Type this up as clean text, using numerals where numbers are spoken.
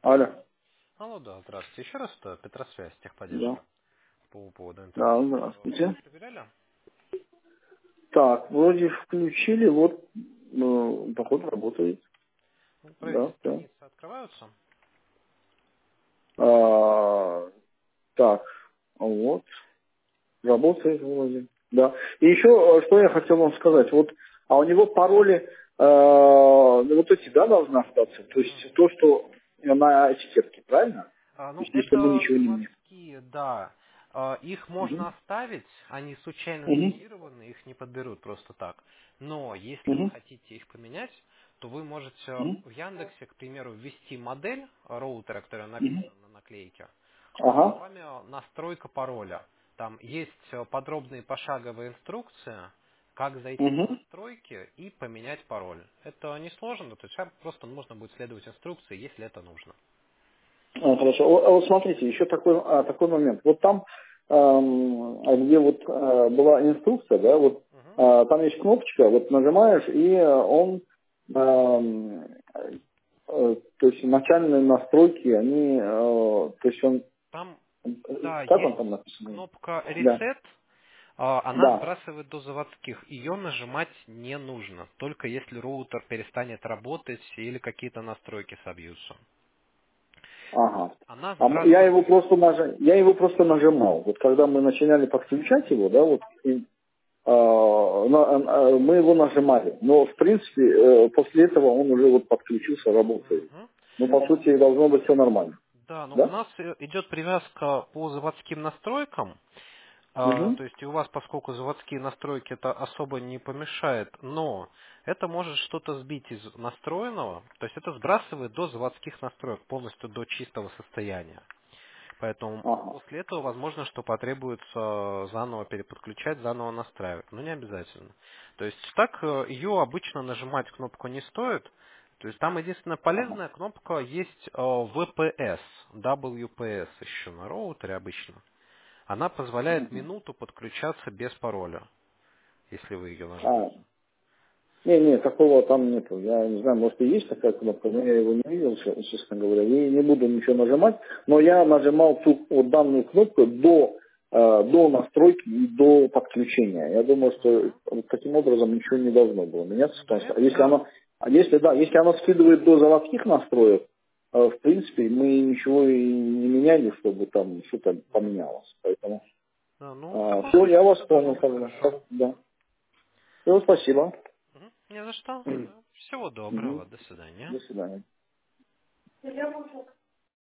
Алло. Алло, да, здравствуйте. Еще раз это Петросвязь, Да. техподдержка по поводу Да, интернета. здравствуйте. Проверяли? Так, вроде включили, вот, походу, работает. Ну, проверьте, Да, да. страницы открываются. А, так, вот, работает вроде. Да. И еще, что я хотел вам сказать. Вот, а у него пароли, вот эти, да, должны остаться? То есть то, что на этикетке, правильно? То Ну, есть если мы это ничего не меняем. заводские, да. Их можно Угу. оставить, они случайно Угу. генерированы, их не подберут просто так. Но если вы Угу. хотите их поменять, то вы можете Угу. в Яндексе, к примеру, ввести модель роутера, которая Угу. написана на наклейке, со Ага. словами «настройка пароля». Там есть подробные пошаговые инструкции, как зайти в Угу. настройки и поменять пароль. Это несложно, то есть просто нужно будет следовать инструкции, если это нужно. Хорошо. Вот смотрите, еще такой момент. Вот там, где вот была инструкция, да, вот Мгм. там есть кнопочка, вот нажимаешь, и он, то есть начальные настройки, они, то есть он, Там, да, как он есть там написан? кнопка Да, Reset, она да. сбрасывает до заводских. Ее нажимать не нужно, только если роутер перестанет работать или какие-то настройки собьются. То есть Ага. она Я сбрасывает... я его просто нажимал. Вот когда мы начинали подключать его, да, вот мы его нажимали. Но, в принципе, после этого он уже вот подключился, работает. Мгм. Ну, по сути, должно быть все нормально. Да, но у Да? нас идет привязка по заводским настройкам. Угу. То есть у вас, поскольку заводские настройки это особо не помешает, но это может что-то сбить из настроенного, то есть это сбрасывает до заводских настроек, полностью до чистого состояния. Поэтому Ага. после этого возможно, что потребуется заново переподключать, заново настраивать, но не обязательно. То есть так ее обычно нажимать кнопку не стоит. То есть там единственная Ага. полезная кнопка есть VPS, WPS еще на роутере обычно. Она позволяет Мгм. минуту подключаться без пароля, если вы ее А, нажмете. не, такого там нету. Я не знаю, может и есть такая кнопка, но я его не видел, честно говоря. И не буду ничего нажимать, но я нажимал ту вот данную кнопку до настройки и до подключения. Я думаю, что Мгм. вот таким образом ничего не должно было меняться. Да, Потому что это да. если оно скидывает до заводских настроек, в принципе, мы ничего и не меняли, чтобы там что-то Мгм. поменялось. Поэтому Да, ну в таком все, я случае вас все должно понял. быть хорошо. Да. Все, спасибо. Мгм. Не за что. Мгм. Да. Всего доброго. До свидания. До свидания.